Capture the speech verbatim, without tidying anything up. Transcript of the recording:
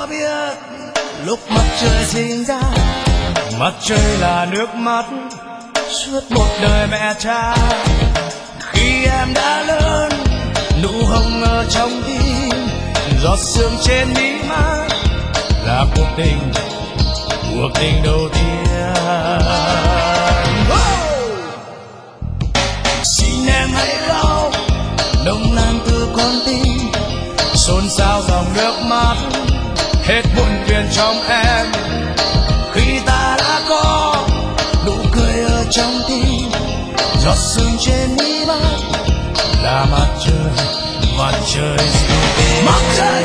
có biết lúc mặt trời sinh ra, mặt trời là nước mắt suốt một đời mẹ cha. Khi em đã lớn, nụ hồng ở trong tim, giọt sương trên mí mắt là cuộc tình, cuộc tình đầu tiên. Xin em hãy lau nồng nàn từ con tim, xôn xao dòng nước mắt hết buồn phiền trong em. Khi ta đã có nụ cười ở trong tim, giọt sương trên mí mắt là mặt trời, mặt trời dịu êm. Mặt trời